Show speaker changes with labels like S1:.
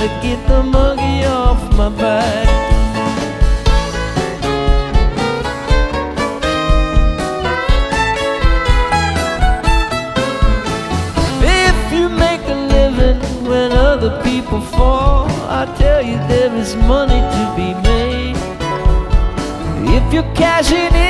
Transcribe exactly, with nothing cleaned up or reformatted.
S1: to get the monkey off my back. If you make a living when other people fall, I tell you there is money to be made. If you're cashing in